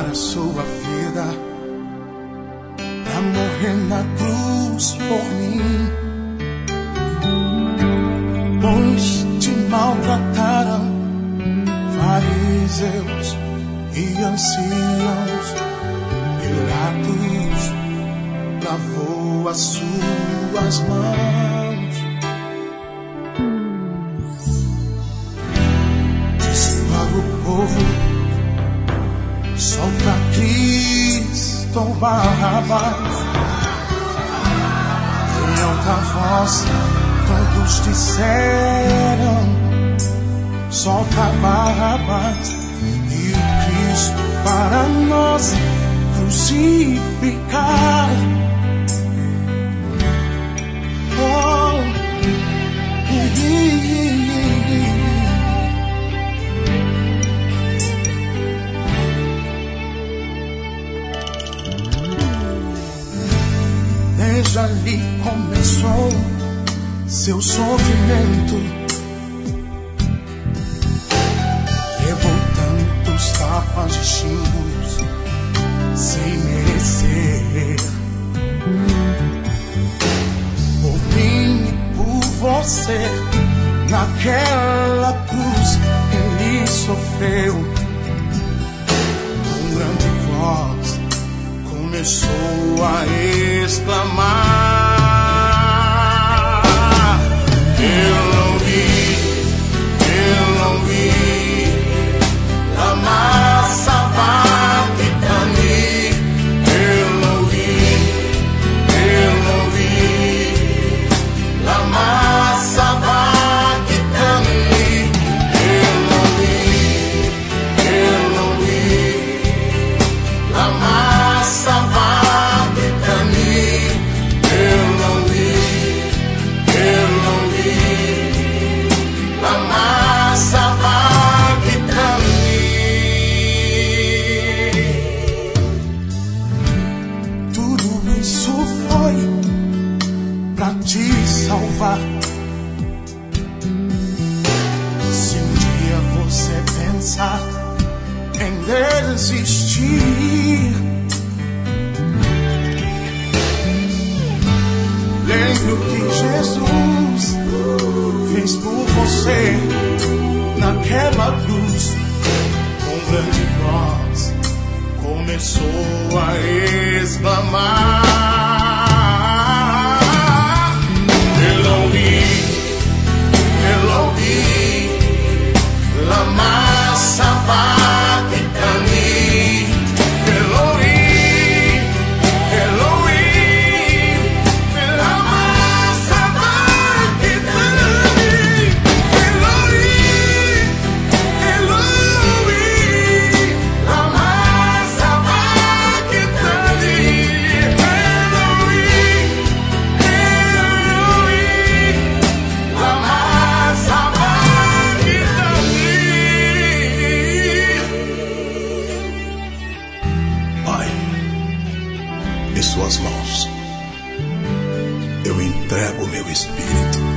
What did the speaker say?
dar a sua vida pra morrer na cruz por mim, pois te maltrataram fariseus e anciãos. Pilatos lavou as suas mãos, disse para o povo: solta Cristo Barrabás. Em alta voz todos disseram: solta Barrabás. E o Cristo para nós crucificar. Oh, desde ali começou seu sofrimento, revoltando os tapas de xingos sem merecer. Por mim e por você, naquela cruz ele sofreu. Com grande voz começou a exclamar: eu não vi a massa sabachthani. Eu não vi a massa sabachthani. Eu não vi a massa sabachthani. Eu não vi a massa sabachthani. Tudo isso foi pra te salvar. Se um dia você pensar em desistir, lembre o que Jesus fez por você naquela cruz. Com grande voz começou a exclamar: eu não vi a massa sabachthani. Em suas mãos eu entrego meu espírito.